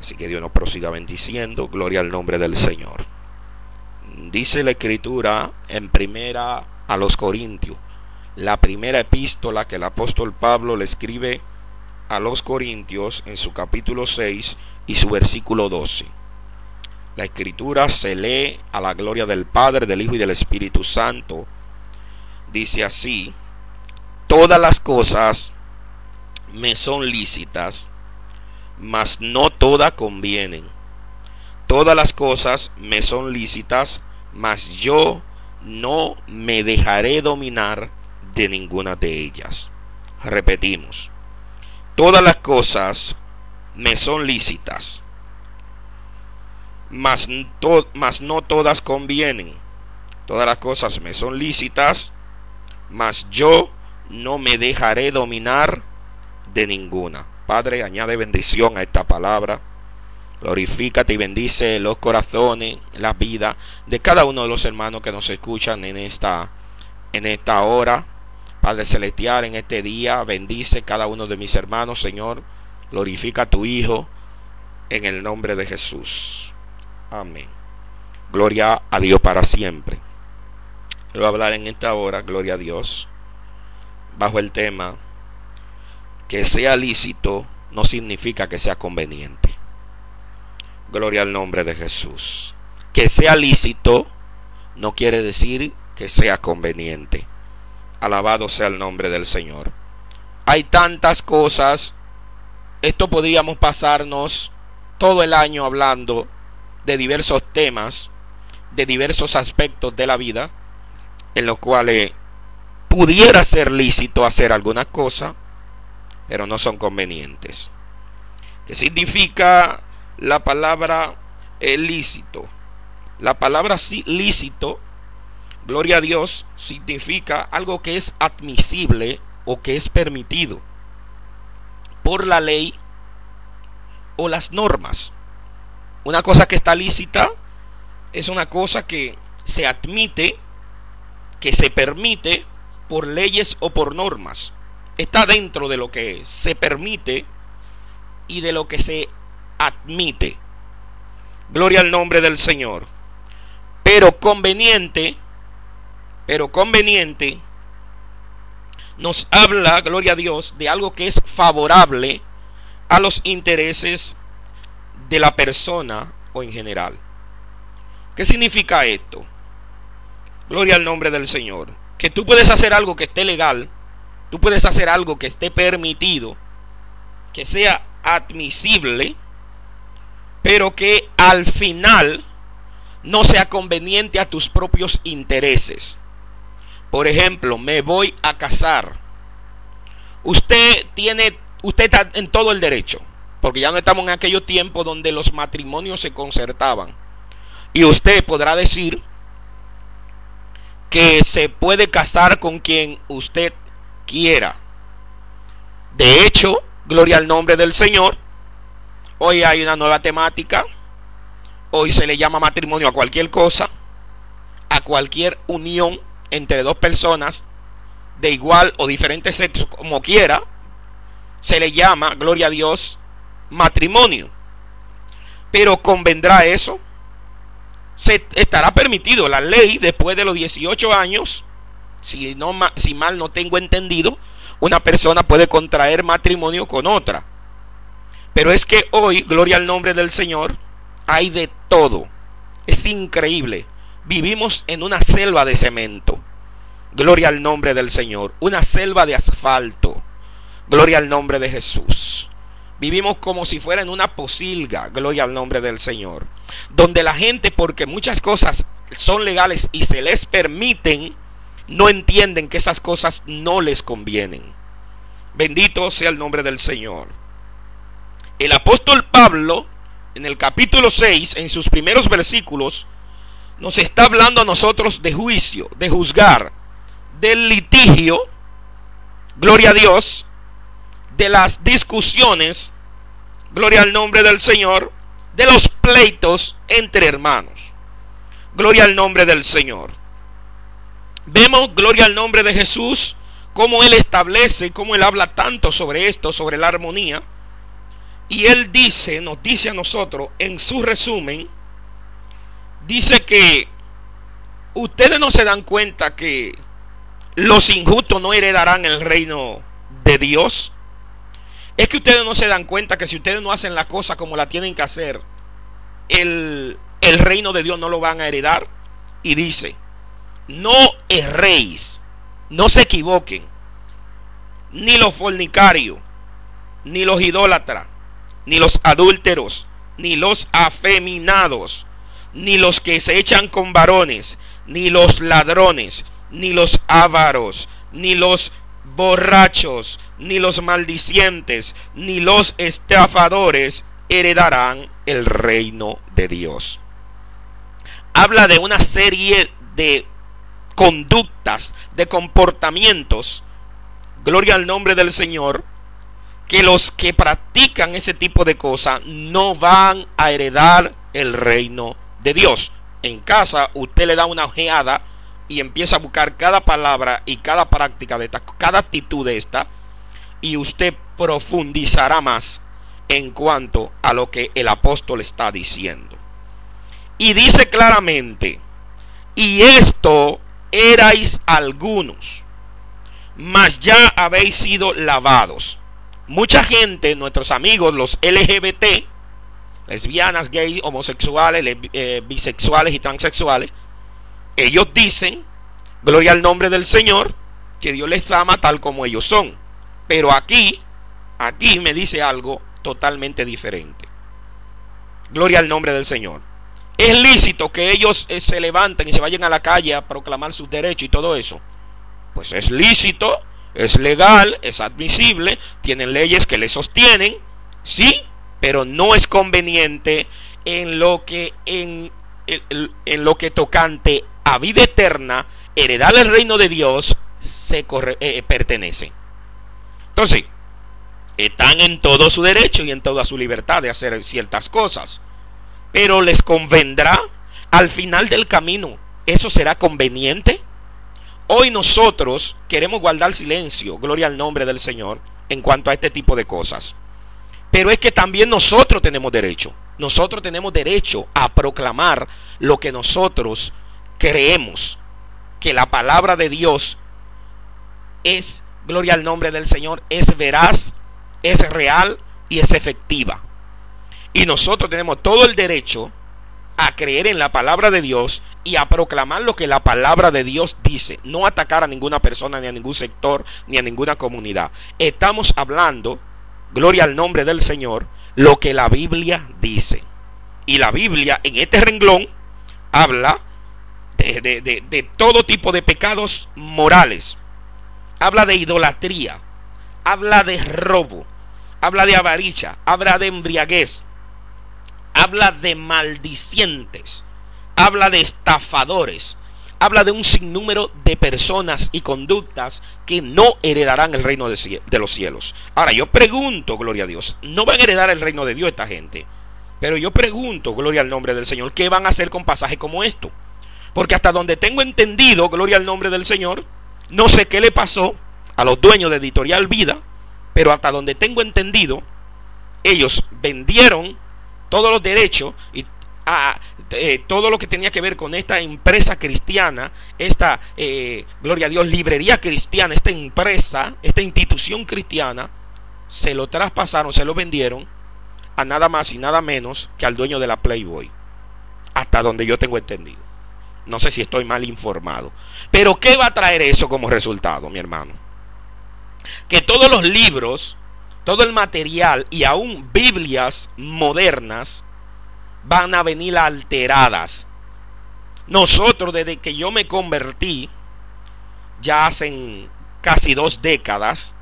Así que Dios nos prosiga bendiciendo. Gloria al nombre del Señor. Dice la Escritura en primera a los Corintios, la primera epístola que el apóstol Pablo le escribe a los Corintios, en su capítulo 6 y su versículo 12. La Escritura se lee a la gloria del Padre, del Hijo y del Espíritu Santo. Dice así: todas las cosas me son lícitas, mas no todas convienen. Todas las cosas me son lícitas, mas yo no me dejaré dominar de ninguna de ellas. Repetimos: todas las cosas me son lícitas, mas no todas convienen. Todas las cosas me son lícitas, mas yo no me dejaré dominar de ninguna. Padre, añade bendición a esta palabra. Glorifícate y bendice los corazones, la vida de cada uno de los hermanos que nos escuchan en esta hora. Padre celestial, en este día, bendice cada uno de mis hermanos, Señor. Glorifica a tu Hijo en el nombre de Jesús. Amén. Gloria a Dios para siempre. Quiero hablar en esta hora, gloria a Dios, bajo el tema: que sea lícito no significa que sea conveniente. Gloria al nombre de Jesús. Que sea lícito no quiere decir que sea conveniente. Alabado sea el nombre del Señor. Hay tantas cosas. Esto podríamos pasarnos todo el año hablando de diversos temas, de diversos aspectos de la vida, en los cuales pudiera ser lícito hacer algunas cosas, pero no son convenientes. ¿Qué significa la palabra lícito? La palabra lícito, gloria a Dios, significa algo que es admisible o que es permitido por la ley o las normas. Una cosa que está lícita es una cosa que se admite, que se permite por leyes o por normas. Está dentro de lo que se permite y de lo que se admite. Gloria al nombre del Señor. Pero conveniente nos habla, gloria a Dios, de algo que es favorable a los intereses de la persona o en general. ¿Qué significa esto? Gloria al nombre del Señor. Que tú puedes hacer algo que esté legal, tú puedes hacer algo que esté permitido, que sea admisible, pero que al final no sea conveniente a tus propios intereses. Por ejemplo, me voy a casar. Usted está en todo el derecho, porque ya no estamos en aquellos tiempos donde los matrimonios se concertaban. Y usted podrá decir que se puede casar con quien usted quiera. De hecho, gloria al nombre del Señor, hoy hay una nueva temática. Hoy se le llama matrimonio a cualquier cosa, a cualquier unión entre dos personas de igual o diferente sexo, como quiera, se le llama, gloria a Dios, matrimonio. Pero ¿convendrá eso? Se estará permitido. La ley, después de los 18 años, si mal no tengo entendido, una persona puede contraer matrimonio con otra. Pero es que hoy, gloria al nombre del Señor, hay de todo. Es increíble. Vivimos en una selva de cemento. Gloria al nombre del Señor. Una selva de asfalto. Gloria al nombre de Jesús. Vivimos como si fuera en una posilga. Gloria al nombre del Señor. Donde la gente, porque muchas cosas son legales y se les permiten, no entienden que esas cosas no les convienen. Bendito sea el nombre del Señor. El apóstol Pablo, en el capítulo 6, en sus primeros versículos, nos está hablando a nosotros de juicio, de juzgar, del litigio, gloria a Dios, de las discusiones, gloria al nombre del Señor, de los pleitos entre hermanos. Gloria al nombre del Señor. Vemos, gloria al nombre de Jesús, cómo Él establece, cómo Él habla tanto sobre esto, sobre la armonía. Y él dice, nos dice a nosotros, en su resumen, dice que ustedes no se dan cuenta que los injustos no heredarán el reino de Dios. Es que ustedes no se dan cuenta que si ustedes no hacen la cosa como la tienen que hacer, el reino de Dios no lo van a heredar. Y dice, no erréis, no se equivoquen, ni los fornicarios, ni los idólatras, ni los adúlteros, ni los afeminados, ni los que se echan con varones, ni los ladrones, ni los ávaros, ni los borrachos, ni los maldicientes, ni los estafadores heredarán el reino de Dios. Habla de una serie de conductas, de comportamientos, gloria al nombre del Señor, que los que practican ese tipo de cosas no van a heredar el reino de Dios. En casa usted le da una ojeada y empieza a buscar cada palabra y cada práctica de esta, cada actitud de esta, y usted profundizará más en cuanto a lo que el apóstol está diciendo. Y dice claramente, y esto erais algunos, mas ya habéis sido lavados. Mucha gente, nuestros amigos, los LGBT, lesbianas, gays, homosexuales, bisexuales y transexuales, ellos dicen, gloria al nombre del Señor, que Dios les ama tal como ellos son. Pero aquí me dice algo totalmente diferente. Gloria al nombre del Señor. ¿Es lícito que ellos se levanten y se vayan a la calle a proclamar sus derechos y todo eso? Pues es lícito, es legal, es admisible, tienen leyes que les sostienen, sí, pero no es conveniente en lo que tocante a vida eterna, heredar el reino de Dios, pertenece. Entonces, están en todo su derecho y en toda su libertad de hacer ciertas cosas, pero les convendrá al final del camino. ¿Eso será conveniente? Hoy nosotros queremos guardar silencio, gloria al nombre del Señor, en cuanto a este tipo de cosas. Pero es que también nosotros tenemos derecho. Nosotros tenemos derecho a proclamar lo que nosotros creemos, que la palabra de Dios es, gloria al nombre del Señor, es veraz, es real y es efectiva. Y nosotros tenemos todo el derecho a creer en la palabra de Dios y a proclamar lo que la palabra de Dios dice, no atacar a ninguna persona, ni a ningún sector, ni a ninguna comunidad. Estamos hablando, gloria al nombre del Señor, lo que la Biblia dice. Y la Biblia en este renglón habla de todo tipo de pecados morales. Habla de idolatría, habla de robo, habla de avaricia, habla de embriaguez, habla de maldicientes, habla de estafadores, habla de un sinnúmero de personas y conductas que no heredarán el reino de los cielos. Ahora yo pregunto, gloria a Dios, no van a heredar el reino de Dios esta gente, pero yo pregunto, gloria al nombre del Señor, ¿qué van a hacer con pasajes como esto? Porque hasta donde tengo entendido, gloria al nombre del Señor, no sé qué le pasó a los dueños de Editorial Vida, pero hasta donde tengo entendido, ellos vendieron todos los derechos y todo lo que tenía que ver con esta empresa cristiana, esta, gloria a Dios, librería cristiana, esta empresa, esta institución cristiana, se lo traspasaron, se lo vendieron a nada más y nada menos que al dueño de la Playboy, hasta donde yo tengo entendido. No sé si estoy mal informado, pero ¿qué va a traer eso como resultado, mi hermano? Que todos los libros, todo el material y aún Biblias modernas van a venir alteradas. Nosotros, desde que yo me convertí, ya hace casi 2 décadas,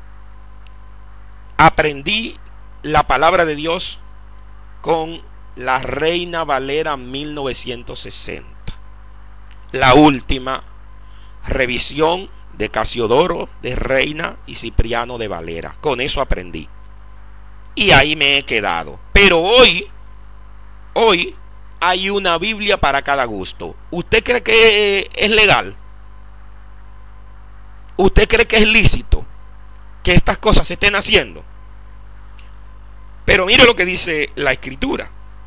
aprendí la palabra de Dios con la Reina Valera 1960, la última revisión de Casiodoro de Reina y Cipriano de Valera. Con eso aprendí y ahí me he quedado. Pero hoy hay una Biblia para cada gusto. ¿Usted cree que es legal? ¿Usted cree que es lícito que estas cosas se estén haciendo? Pero mire lo que dice la Escritura.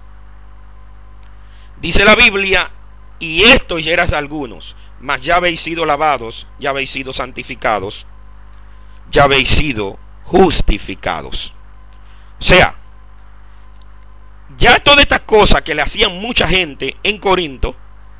Dice la Biblia, y esto ya eras algunos, mas ya habéis sido lavados, ya habéis sido santificados, ya habéis sido justificados. O sea, ya todas estas cosas que le hacían mucha gente en Corinto,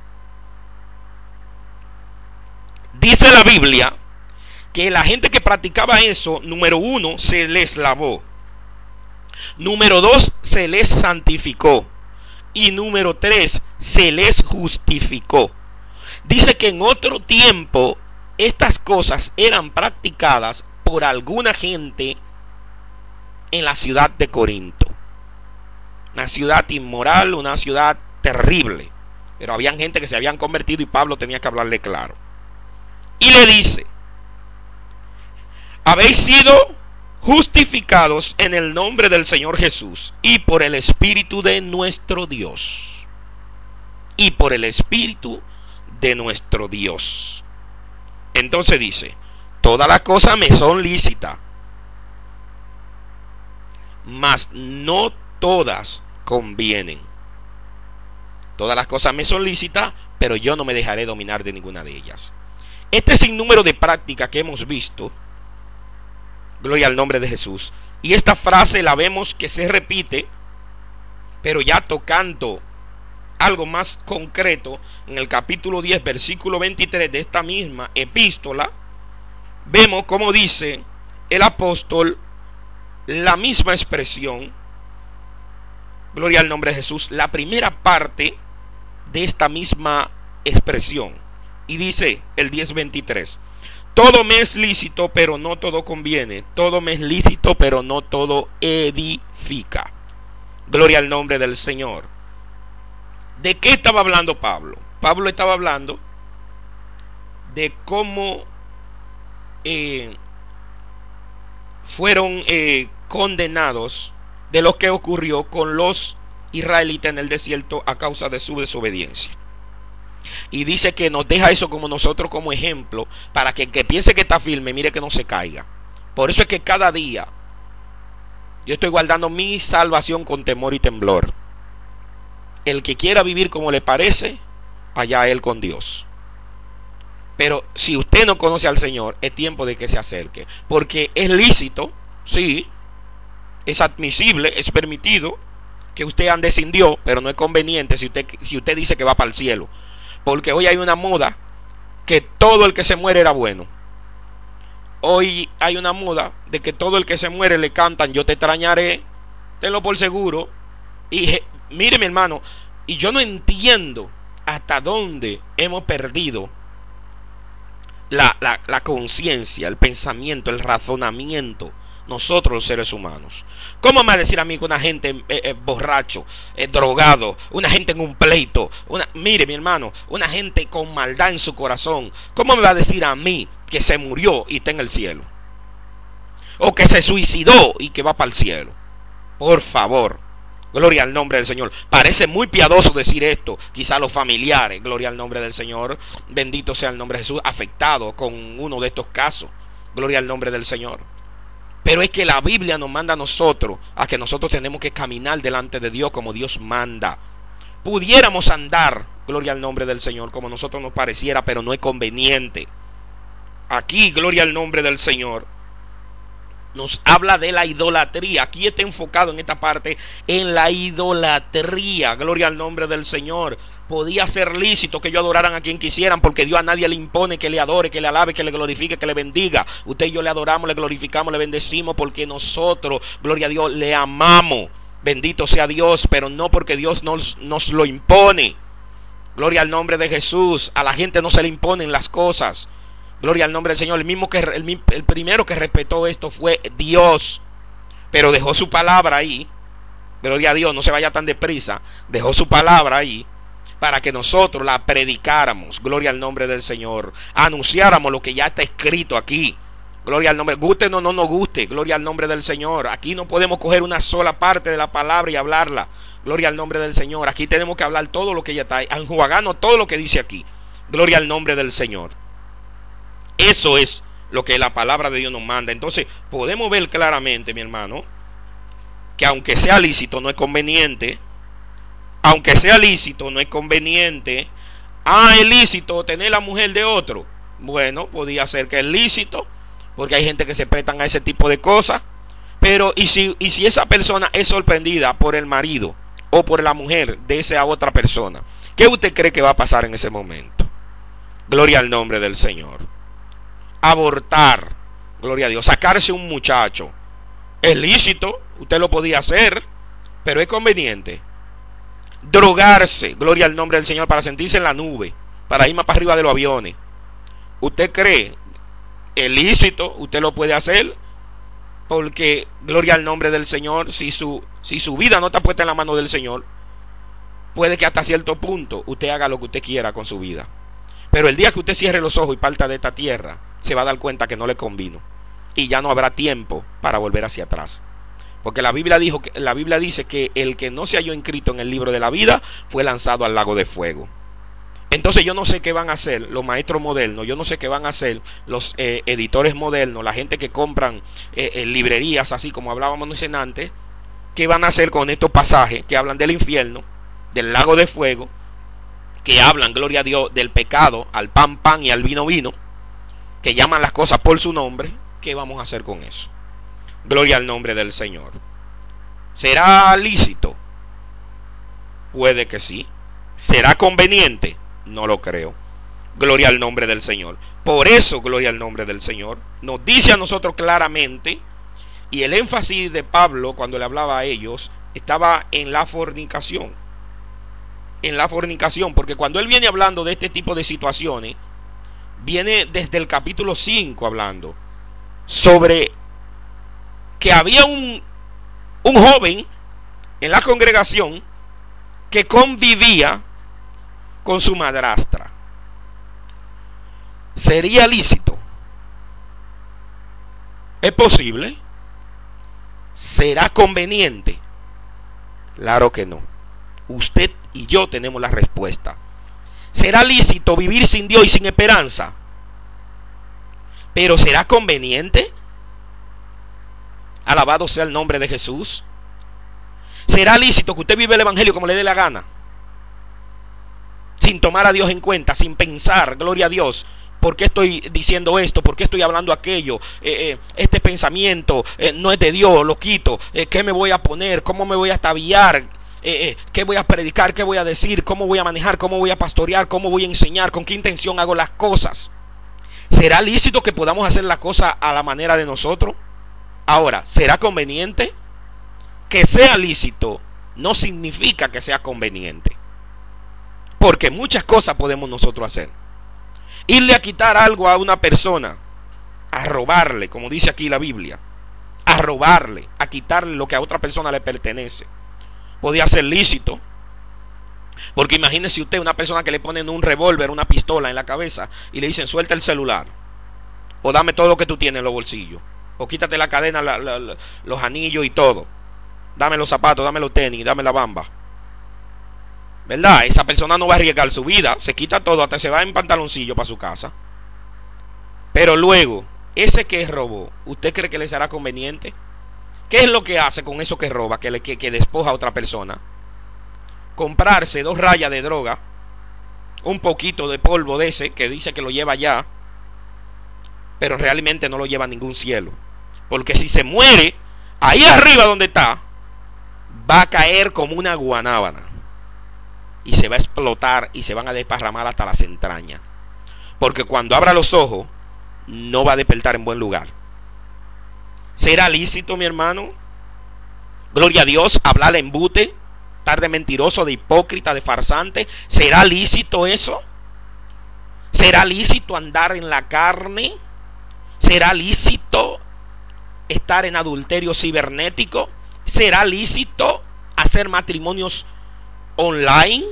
dice la Biblia que la gente que practicaba eso, número uno, se les lavó. Número dos, se les santificó. Y número tres, se les justificó. Dice que en otro tiempo estas cosas eran practicadas por alguna gente en la ciudad de Corinto. Una ciudad inmoral, una ciudad terrible. Pero habían gente que se habían convertido y Pablo tenía que hablarle claro. Y le dice, habéis sido justificados en el nombre del Señor Jesús y por el Espíritu de nuestro Dios. Y por el Espíritu de nuestro Dios. Entonces dice, todas las cosas me son lícitas, mas no todas convienen. Todas las cosas me son lícitas, pero yo no me dejaré dominar de ninguna de ellas. Este sinnúmero de prácticas que hemos visto, gloria al nombre de Jesús, y esta frase la vemos que se repite, pero ya tocando algo más concreto, en el capítulo 10, versículo 23 de esta misma epístola, vemos como dice el apóstol la misma expresión, gloria al nombre de Jesús, la primera parte de esta misma expresión, y dice el 10:23, todo me es lícito, pero no todo conviene, todo me es lícito, pero no todo edifica. Gloria al nombre del Señor. ¿De qué estaba hablando Pablo? Pablo estaba hablando de cómo fueron condenados, de lo que ocurrió con los israelitas en el desierto a causa de su desobediencia. Y dice que nos deja eso como nosotros como ejemplo, para que el que piense que está firme, mire que no se caiga. Por eso es que cada día yo estoy guardando mi salvación con temor y temblor. El que quiera vivir como le parece, allá él con Dios. Pero si usted no conoce al Señor, es tiempo de que se acerque. Porque es lícito, sí, es admisible, es permitido que usted ande sin Dios, pero no es conveniente si usted dice que va para el cielo. Porque hoy hay una moda que todo el que se muere era bueno. Hoy hay una moda de que todo el que se muere le cantan yo te extrañaré, tenlo por seguro. Y mire mi hermano, y yo no entiendo hasta dónde hemos perdido la conciencia, el pensamiento, el razonamiento, nosotros los seres humanos. ¿Cómo me va a decir a mí que una gente borracho, drogado, una gente en un pleito, mire mi hermano, una gente con maldad en su corazón, cómo me va a decir a mí que se murió y está en el cielo? O que se suicidó y que va para el cielo. Por favor, gloria al nombre del Señor. Parece muy piadoso decir esto. Quizá los familiares, gloria al nombre del Señor, bendito sea el nombre de Jesús, afectados con uno de estos casos. Gloria al nombre del Señor. Pero es que la Biblia nos manda a nosotros, a que nosotros tenemos que caminar delante de Dios como Dios manda. Pudiéramos andar, gloria al nombre del Señor, como nosotros nos pareciera, pero no es conveniente. Aquí, gloria al nombre del Señor, nos habla de la idolatría. Aquí está enfocado en esta parte en la idolatría. Gloria al nombre del Señor. Podía ser lícito que ellos adoraran a quien quisieran, porque Dios a nadie le impone que le adore, que le alabe, que le glorifique, que le bendiga. Usted y yo le adoramos, le glorificamos, le bendecimos, porque nosotros, gloria a Dios, le amamos. Bendito sea Dios, pero no porque Dios nos lo impone. Gloria al nombre de Jesús. A la gente no se le imponen las cosas. Gloria al nombre del Señor. El primero que respetó esto fue Dios, pero dejó su palabra ahí. Gloria a Dios, no se vaya tan deprisa. Dejó su palabra ahí para que nosotros la predicáramos. Gloria al nombre del Señor. Anunciáramos lo que ya está escrito aquí. Gloria al nombre. Guste o no nos guste. Gloria al nombre del Señor. Aquí no podemos coger una sola parte de la palabra y hablarla. Gloria al nombre del Señor. Aquí tenemos que hablar todo lo que ya está ahí. Enjuagarnos todo lo que dice aquí. Gloria al nombre del Señor. Eso es lo que la palabra de Dios nos manda. Entonces podemos ver claramente, mi hermano, que aunque sea lícito no es conveniente. Aunque sea lícito no es conveniente. Ah, es lícito tener la mujer de otro. Bueno, podía ser que es lícito, porque hay gente que se prestan a ese tipo de cosas. Pero y si esa persona es sorprendida por el marido o por la mujer de esa otra persona, ¿qué usted cree que va a pasar en ese momento? Gloria al nombre del Señor. Abortar, gloria a Dios, sacarse un muchacho, es lícito, usted lo podía hacer, pero es conveniente. Drogarse, gloria al nombre del Señor, para sentirse en la nube, para ir más para arriba de los aviones. ¿Usted cree es lícito? Usted lo puede hacer, porque gloria al nombre del Señor, si su vida no está puesta en la mano del Señor, puede que hasta cierto punto usted haga lo que usted quiera con su vida. Pero el día que usted cierre los ojos y parta de esta tierra, se va a dar cuenta que no le convino. Y ya no habrá tiempo para volver hacia atrás. Porque la Biblia dice que el que no se halló inscrito en el libro de la vida fue lanzado al lago de fuego. Entonces yo no sé qué van a hacer los maestros modernos, yo no sé qué van a hacer los editores modernos, la gente que compran librerías, así como hablábamos antes, qué van a hacer con estos pasajes que hablan del infierno, del lago de fuego, que hablan, gloria a Dios, del pecado, al pan pan y al vino vino, que llaman las cosas por su nombre. ¿Qué vamos a hacer con eso? Gloria al nombre del Señor. ¿Será lícito? Puede que sí. ¿Será conveniente? No lo creo. Gloria al nombre del Señor. Por eso, gloria al nombre del Señor, nos dice a nosotros claramente, y el énfasis de Pablo cuando le hablaba a ellos estaba en la fornicación. En la fornicación, porque cuando él viene hablando de este tipo de situaciones, viene desde el capítulo 5 hablando sobre que había un joven en la congregación que convivía con su madrastra. ¿Sería lícito? ¿Es posible? ¿Será conveniente? Claro que no. Usted y yo tenemos la respuesta. ¿Será lícito vivir sin Dios y sin esperanza? ¿Pero será conveniente? Alabado sea el nombre de Jesús. ¿Será lícito que usted vive el evangelio como le dé la gana? Sin tomar a Dios en cuenta, sin pensar, gloria a Dios, ¿por qué estoy diciendo esto? ¿Por qué estoy hablando aquello? Este pensamiento no es de Dios, lo quito. ¿Qué me voy a poner? ¿Cómo me voy a ataviar? ¿Qué voy a predicar? ¿Qué voy a decir? ¿Cómo voy a manejar? ¿Cómo voy a pastorear? ¿Cómo voy a enseñar? ¿Con qué intención hago las cosas? ¿Será lícito que podamos hacer las cosas a la manera de nosotros? Ahora, ¿será conveniente? Que sea lícito no significa que sea conveniente, porque muchas cosas podemos nosotros hacer. Irle a quitar algo a una persona, a robarle, como dice aquí la Biblia, a robarle, a quitarle lo que a otra persona le pertenece, podía ser lícito. Porque imagínese usted una persona que le ponen un revólver, una pistola en la cabeza y le dicen suelta el celular, o dame todo lo que tú tienes en los bolsillos, o quítate la cadena, los anillos y todo, dame los zapatos, dame los tenis, dame la bamba. ¿Verdad? Esa persona no va a arriesgar su vida, se quita todo, hasta se va en pantaloncillo para su casa. Pero luego, ese que robó, ¿usted cree que le será conveniente? ¿Qué es lo que hace con eso que roba, que despoja a otra persona? Comprarse 2 rayas de droga, un poquito de polvo de ese que dice que lo lleva allá, pero realmente no lo lleva a ningún cielo. Porque si se muere, ahí arriba donde está, va a caer como una guanábana. Y se va a explotar y se van a desparramar hasta las entrañas. Porque cuando abra los ojos, no va a despertar en buen lugar. ¿Será lícito, mi hermano? Gloria a Dios, hablar embute, estar de mentiroso, de hipócrita, de farsante. ¿Será lícito eso? ¿Será lícito andar en la carne? ¿Será lícito estar en adulterio cibernético? ¿Será lícito hacer matrimonios online?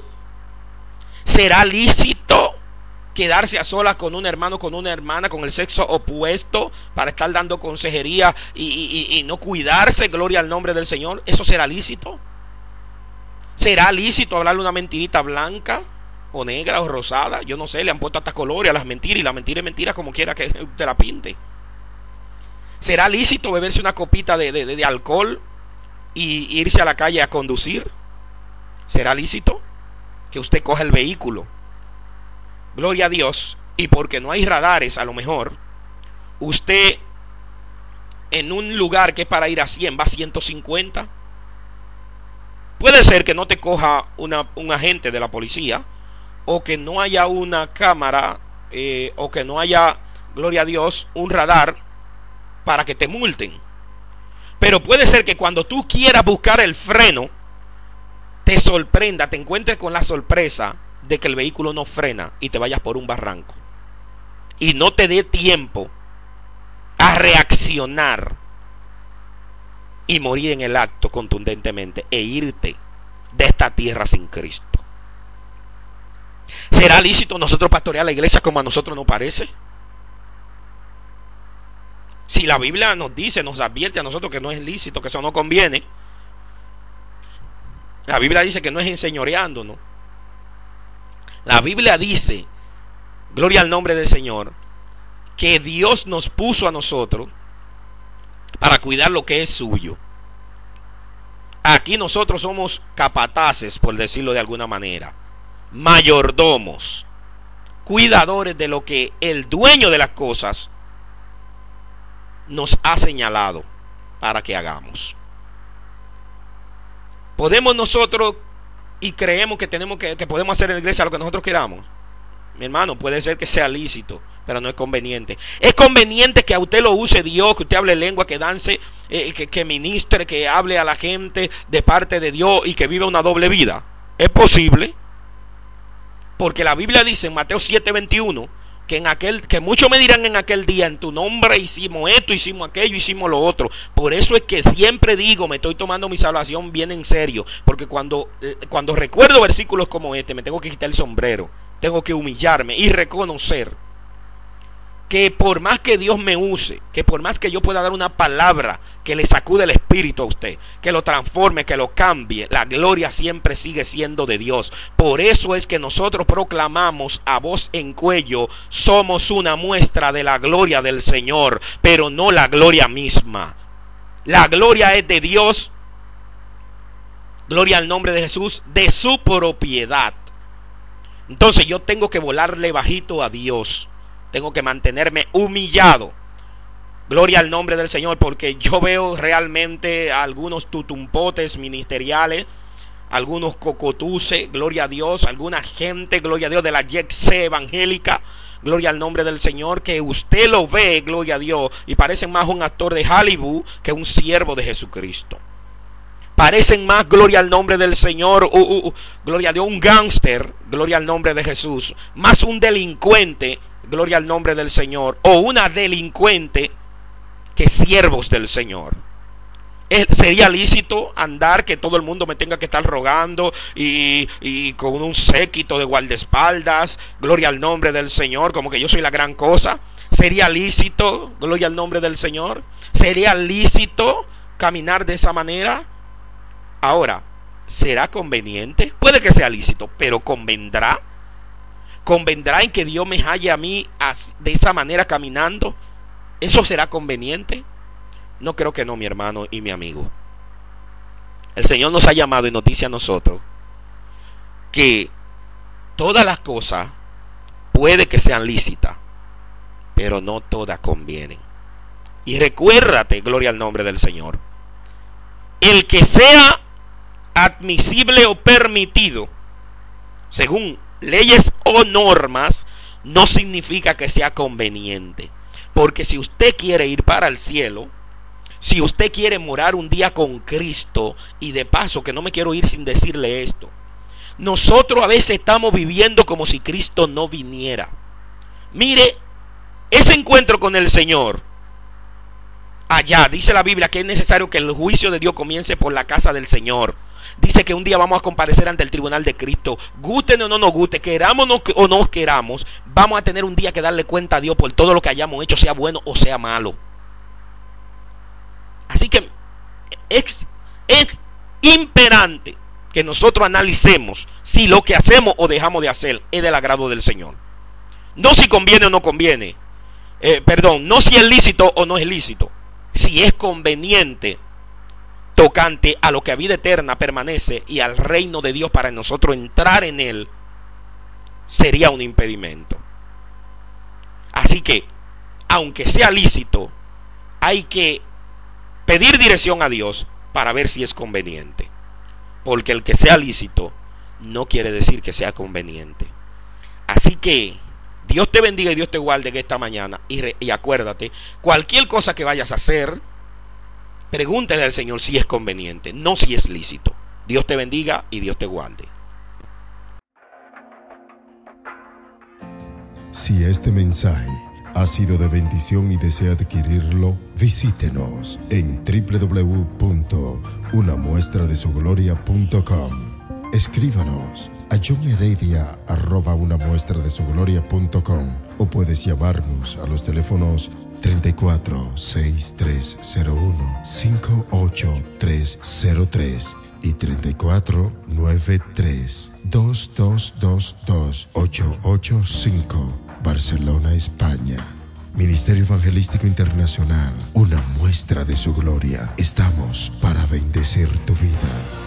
¿Será lícito quedarse a solas con un hermano, con una hermana, con el sexo opuesto, para estar dando consejería y no cuidarse? Gloria al nombre del Señor. ¿Eso será lícito? ¿Será lícito hablarle una mentirita blanca o negra o rosada? Yo no sé, le han puesto hasta colores a las mentiras, y la mentira es mentira como quiera que usted la pinte. ¿Será lícito beberse una copita de alcohol y irse a la calle a conducir? ¿Será lícito que usted coja el vehículo? Gloria a Dios. Y porque no hay radares, a lo mejor usted en un lugar que es para ir a 100 va a 150. Puede ser que no te coja un agente de la policía, o que no haya una cámara, o que no haya, gloria a Dios, un radar para que te multen. Pero puede ser que cuando tú quieras buscar el freno, te sorprenda, te encuentres con la sorpresa de que el vehículo no frena y te vayas por un barranco. Y no te dé tiempo a reaccionar y morir en el acto contundentemente e irte de esta tierra sin Cristo. ¿Será lícito nosotros pastorear la iglesia como a nosotros nos parece? Si la Biblia nos dice, nos advierte a nosotros que no es lícito, que eso no conviene. La Biblia dice que no es enseñoreándonos. La Biblia dice, gloria al nombre del Señor, que Dios nos puso a nosotros para cuidar lo que es suyo. Aquí nosotros somos capataces, por decirlo de alguna manera, mayordomos, cuidadores de lo que el dueño de las cosas nos ha señalado para que hagamos. Podemos nosotros, y creemos que tenemos que podemos hacer en la iglesia lo que nosotros queramos. Mi hermano, puede ser que sea lícito, pero no es conveniente. Es conveniente que a usted lo use Dios, que usted hable lengua, que dance, que ministre, que hable a la gente de parte de Dios y que viva una doble vida. Es posible, porque la Biblia dice en Mateo 7:21 que muchos me dirán en aquel día, en tu nombre hicimos esto, hicimos aquello, hicimos lo otro. Por eso es que siempre digo, me estoy tomando mi salvación bien en serio, porque cuando recuerdo versículos como este, me tengo que quitar el sombrero, tengo que humillarme y reconocer que por más que Dios me use, que por más que yo pueda dar una palabra que le sacude el espíritu a usted, que lo transforme, que lo cambie, la gloria siempre sigue siendo de Dios. Por eso es que nosotros proclamamos a voz en cuello, somos una muestra de la gloria del Señor, pero no la gloria misma. La gloria es de Dios, gloria al nombre de Jesús, de su propiedad. Entonces yo tengo que volarle bajito a Dios. Tengo que mantenerme humillado. Gloria al nombre del Señor, porque yo veo realmente algunos tutumpotes ministeriales, algunos cocotuces, gloria a Dios, alguna gente, gloria a Dios, de la YC evangélica, gloria al nombre del Señor, que usted lo ve, gloria a Dios, y parecen más un actor de Hollywood que un siervo de Jesucristo. Parecen más, gloria al nombre del Señor, gloria a Dios, un gángster, gloria al nombre de Jesús, más un delincuente, gloria al nombre del Señor, o una delincuente que siervos del Señor. ¿Sería lícito andar que todo el mundo me tenga que estar rogando y con un séquito de guardaespaldas, gloria al nombre del Señor, como que yo soy la gran cosa? ¿Sería lícito, gloria al nombre del Señor? ¿Sería lícito caminar de esa manera? Ahora, ¿será conveniente? Puede que sea lícito, pero ¿convendrá? ¿Convendrá en que Dios me halle a mí de esa manera caminando? ¿Eso será conveniente? No creo que no, mi hermano y mi amigo. El Señor nos ha llamado y nos dice a nosotros que todas las cosas puede que sean lícitas, pero no todas convienen. Y recuérdate, gloria al nombre del Señor, el que sea admisible o permitido según leyes o normas no significa que sea conveniente, porque si usted quiere ir para el cielo, si usted quiere morar un día con Cristo, y de paso que no me quiero ir sin decirle esto, nosotros a veces estamos viviendo como si Cristo no viniera. Mire, ese encuentro con el Señor, allá dice la Biblia que es necesario que el juicio de Dios comience por la casa del Señor. Dice que un día vamos a comparecer ante el tribunal de Cristo. Guste o no nos guste, queramos o no queramos, vamos a tener un día que darle cuenta a Dios por todo lo que hayamos hecho, sea bueno o sea malo. Así que es imperante que nosotros analicemos si lo que hacemos o dejamos de hacer es del agrado del Señor. No si conviene o no conviene. No si es lícito o no es lícito. Si es conveniente tocante a lo que a vida eterna permanece y al reino de Dios para nosotros entrar en él, sería un impedimento. Así que, aunque sea lícito, hay que pedir dirección a Dios para ver si es conveniente. Porque el que sea lícito no quiere decir que sea conveniente. Así que Dios te bendiga y Dios te guarde en esta mañana. Y acuérdate, cualquier cosa que vayas a hacer, pregúntale al Señor si es conveniente, no si es lícito. Dios te bendiga y Dios te guarde. Si este mensaje ha sido de bendición y desea adquirirlo, visítenos en www.unamuestradesugloria.com. Escríbanos a johnheredia@unamuestradesugloria.com o puedes llamarnos a los teléfonos 34 6301 58303 y 34 93 2222 885, Barcelona, España. Ministerio Evangelístico Internacional, una muestra de su gloria. Estamos para bendecir tu vida.